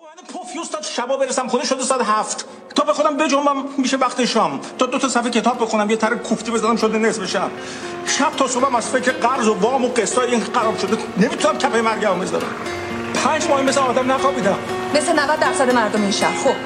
پوفیوس تا شبا برسم خونه شده ساعت 7 تا به خودم بجنبم میشه وقت شام تا 2 صفحه کتاب بخونم یه تر کوفتی بزنم شده نصف شب تا صبحم از فکر قرض و وام و قسطای این خراب شده نمیتونم کپه مرگم بذارم 5 ماه مثل آدم نخوابیدم مثل 90% مردم این شهر. خب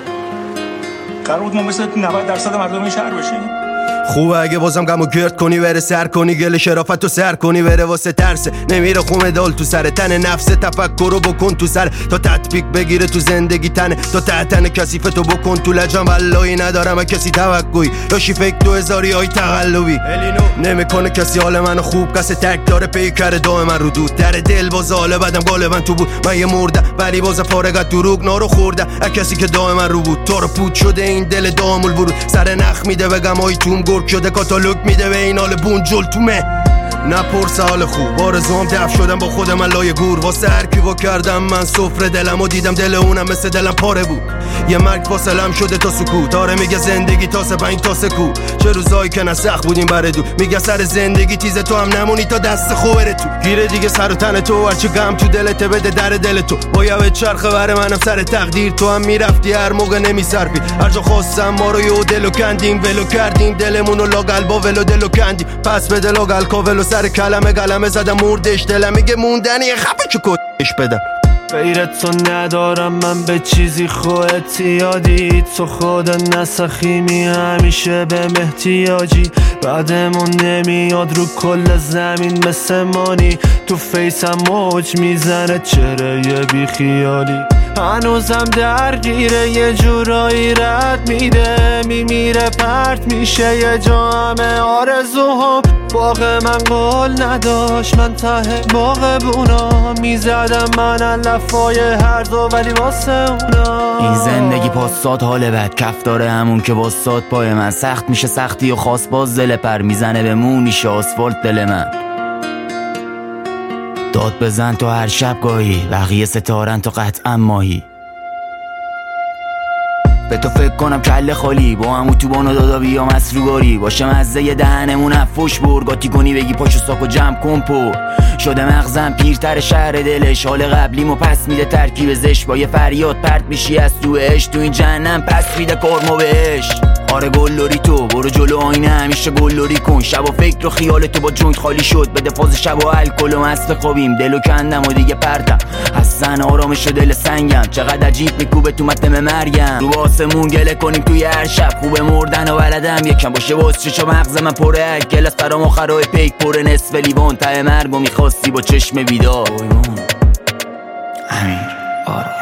قرار بود ما مثل 90% مردم این شهر بشیم. خوبه اگه بازم غمو گرد کنی بره سر کنی گل شرافتو سر کنی بره واسه ترسه نمیره خومه دال تو سر تن نفس تفکرو بکن تو سر تا تطبیق بگیره تو زندگی تنه تا تحتن کثیفتو بکن تو لجم والایی ندارم کسی توقعی یاشی فکر 2000 های تقلبی نمیکنه کسی حال منو خوب کسی تک داره پیکر دام من رو دود در دل باز حال بدم غالبا تو بود من یه مرده ولی باز فارغت دروغ نارو خورده کسی که دام من رو بود تو رو پود شده این دل دامول ورود سر نخ میده بگم ای توم گرگ شده کاتالوگ میده به این حال بونجل تومه نپرس حال خوب آرزوام دفع شدم با خودم من لای گور واسه هر کی وا کردم من سفره دلمو دیدم دل اونم مثل دلم پاره بود یه مرگ فاصلم شده تا سکوت آره میگه زندگی تاسه پنج تاسه کو چه روزایی که نه سخت بودیم بره دو میگه سر زندگی تیزه تو هم نمونی تا دست خوبره تو گیره دیگه سر و تن تو هرچی غم تو دلت بده در دل تو باید چرخه بره منم سر تقدیر تو هم میرفتی هر موقع نمیصرفی هر جا خواستم ما رو یه دلو کندیم ولو کردیم دلمونو لاقل با ولو دلو کندیم پس به دل لاقل کاولو سر کلمه زدم مردش دلم میگه موندنی خفه که کدش بدم غیر تو ندارم من به چیزی خودت یادی تو خود نسخیمی همیشه به احتیاجی بعدمون نمیاد رو کل زمین مثل مانی تو فیسم موج میزنه چرا یه بیخیالی هنوزم درگیره یه جورایی رد میده میمیره پرت میشه یه جا همه آرزوهم باغ من قول نداشت من ته باغ بونا میزدم من علفای هرزو ولی واسه اونا این زندگی پاسات حال بد کف داره همون که واسات پای من سخت میشه سختی و خاص باز دل پر میزنه به مونیش آسفالت دل من داد بزن تو هر شب گاهی بقیه ستارن تو قطعا ماهی به تو فکر کنم کله خالی با همو تو بانو دادا بیا مسروگاری باشه مزه یه دهنمون افوش برگاتی کنی بگی پاشو ساکو جمع کن پر شده مغزم پیرتر شهر دلش حال قبلیمو پس میده ترکیب زش با یه فریاد پرت میشی از تو عشق تو این جهنم پس میده کارمو بهش آره گلوری تو برو جلو آینه همیشه گلوری کن شب و فکر و خیال تو با جوینت خالی شد بده فاز شب و الکل و مست خوابیم دلو کندم و دیگه پرتم از زن آرامش دل سنگم چقدر عجیب میکوبه تو متم مرگم رو آسمون گله کنیم توی هر شب خوبه مردن و بلدم یکم باشه باز چشم مغز من پره هر کلاس برام آخرای پیک پره نصف لیوان ته مرگو میخواستی با چشم بیدار امیر آره